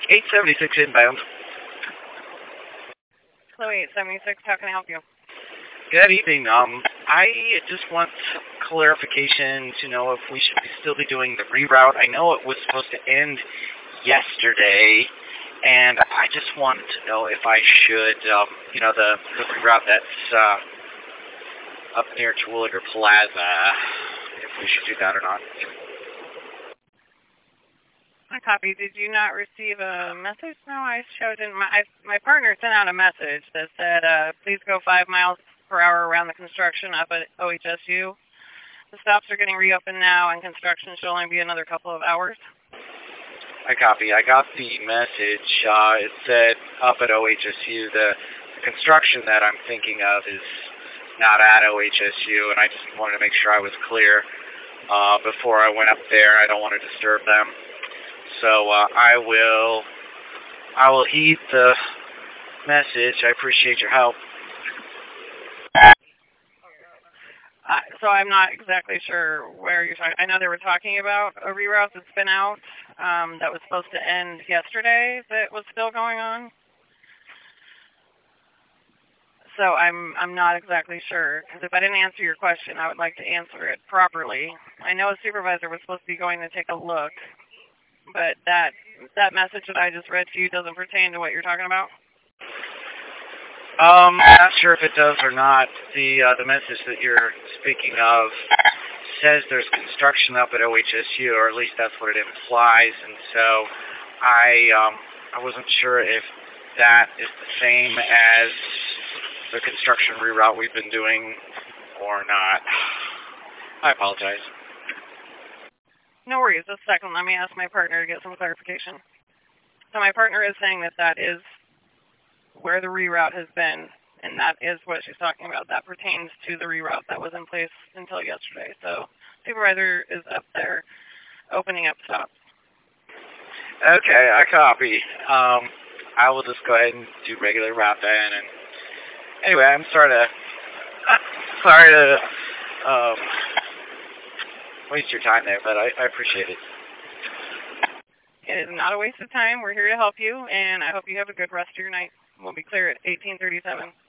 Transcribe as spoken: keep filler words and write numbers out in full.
eight seventy-six inbound. Chloe, eight seventy-six, how can I help you? Good evening. Um, I just want clarification to know if we should still be doing the reroute. I know it was supposed to end yesterday, and I just wanted to know if I should, um, you know, the, the reroute that's uh, up near Terwilliger Plaza, if we should do that or not. I copy. Did you not receive a message? No, I showed in my I, my partner sent out a message that said, uh, please go five miles per hour around the construction up at O H S U. The stops are getting reopened now, and construction should only be another couple of hours. I copy. I got the message. Uh, it said up at O H S U. The, the construction that I'm thinking of is not at O H S U, and I just wanted to make sure I was clear uh, before I went up there. I don't want to disturb them. So uh, I will I will heed the message. I appreciate your help. Uh, so I'm not exactly sure where you're talking. I know they were talking about a reroute that's been out um, that was supposed to end yesterday that was still going on. So I'm I'm not exactly sure, because if I didn't answer your question, I would like to answer it properly. I know a supervisor was supposed to be going to take a look, but that that message that I just read to you doesn't pertain to what you're talking about? Um, I'm not sure if it does or not. The uh, the message that you're speaking of says there's construction up at O H S U, or at least that's what it implies, and so I um, I wasn't sure if that is the same as the construction reroute we've been doing or not. I apologize. No worries. Just a second. Let me ask my partner to get some clarification. So my partner is saying that that is where the reroute has been, and that is what she's talking about. That pertains to the reroute that was in place until yesterday. So supervisor is up there opening up stops. Okay, I copy. Um, I will just go ahead and do regular route then. And anyway, I'm sorry to sorry to um, waste your time there, but I, I appreciate it. It is not a waste of time. We're here to help you, and I hope you have a good rest of your night. We'll be clear at eighteen thirty-seven.